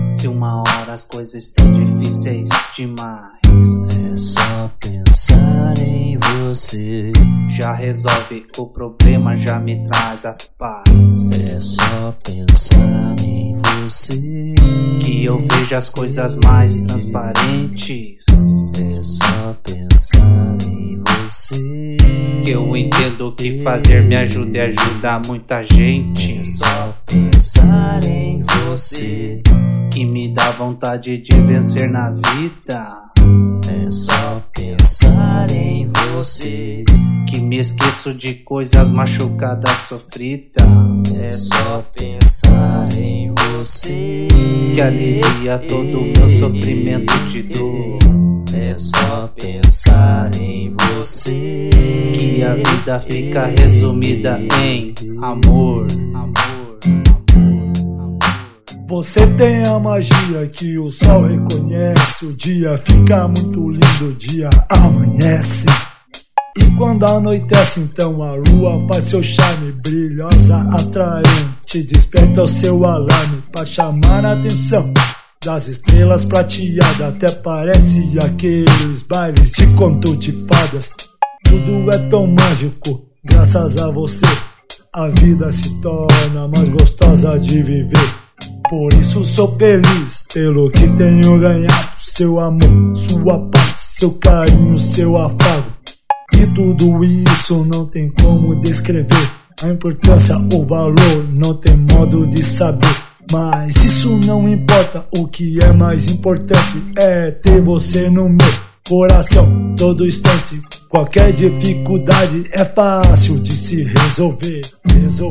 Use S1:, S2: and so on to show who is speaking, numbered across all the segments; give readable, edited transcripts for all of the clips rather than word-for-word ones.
S1: Se uma hora as coisas estão difíceis demais,
S2: é só pensar em você.
S1: já resolve o problema, já me traz a paz.
S2: É só pensar em você,
S1: que eu vejo as coisas mais transparentes.
S2: é só pensar em você,
S1: que eu entendo o que fazer me ajuda e ajuda muita gente.
S2: é só pensar em você,
S1: que me dá vontade de vencer na vida.
S2: é só pensar em você,
S1: que me esqueço de coisas machucadas, sofridas.
S2: é só pensar em você,
S1: que alivia todo o meu sofrimento de dor.
S2: é só pensar em você,
S1: que a vida fica resumida em amor.
S3: Você tem a magia que o sol reconhece. O dia fica muito lindo, o dia amanhece. E quando anoitece, então a lua faz seu charme, brilhosa, atraente, desperta o seu alarme pra chamar a atenção das estrelas prateadas. Até parece aqueles bailes de conto de fadas. Tudo é tão mágico, graças a você a vida se torna mais gostosa de viver. Por isso sou feliz pelo que tenho ganhado. Seu amor, sua paz, seu carinho, seu afago. E tudo isso não tem como descrever. A importância, o valor, não tem modo de saber. Mas isso não importa, o que é mais importante é ter você no meu coração todo instante. Qualquer dificuldade é fácil de se resolver.
S2: é só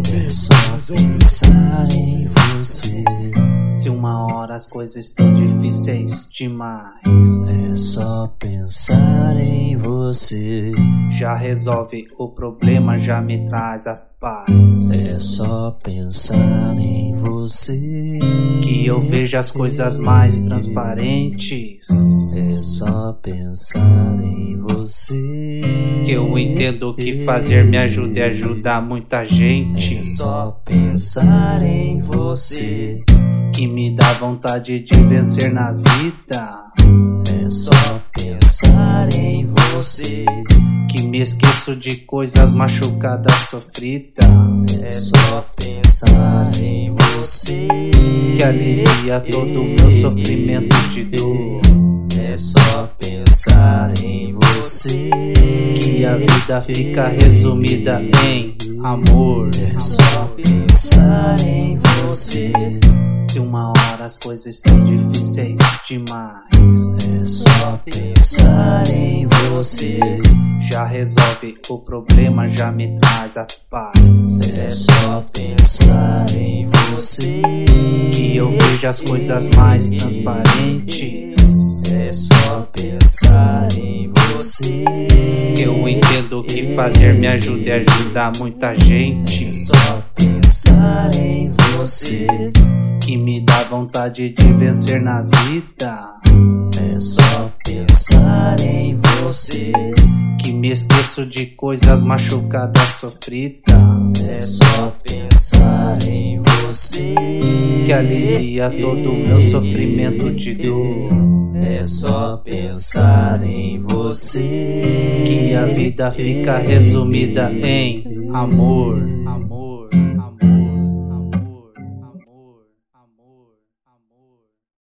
S2: pensar em você,
S1: se uma hora as coisas estão difíceis demais,
S2: é só pensar em você,
S1: já resolve o problema, já me traz a paz.
S2: é só pensar em você,
S1: que eu vejo as coisas mais transparentes.
S2: é só pensar em você,
S1: que eu entendo o que fazer me ajuda e ajuda muita gente.
S2: é só pensar em você,
S1: que me dá vontade de vencer na vida.
S2: é só pensar em você,
S1: que me esqueço de coisas machucadas, sofridas.
S2: é só pensar em você,
S1: que alivia todo o meu sofrimento de dor.
S2: é só pensar em você,
S1: que a vida fica resumida em amor.
S2: é só pensar em você,
S1: se uma hora as coisas estão difíceis demais,
S2: é só pensar em você,
S1: já resolve o problema, já me traz a paz.
S2: é só pensar em você,
S1: que eu vejo as coisas mais transparentes.
S2: é só pensar em você,
S1: que eu entendo o que fazer me ajuda e ajuda muita gente.
S2: é só pensar em você,
S1: que me dá vontade de vencer na vida.
S2: é só pensar em você,
S1: que me esqueço de coisas machucadas, sofridas.
S2: é só pensar em você,
S1: que alivia todo o meu sofrimento de dor.
S2: é só pensar em você,
S1: que a vida fica resumida em amor.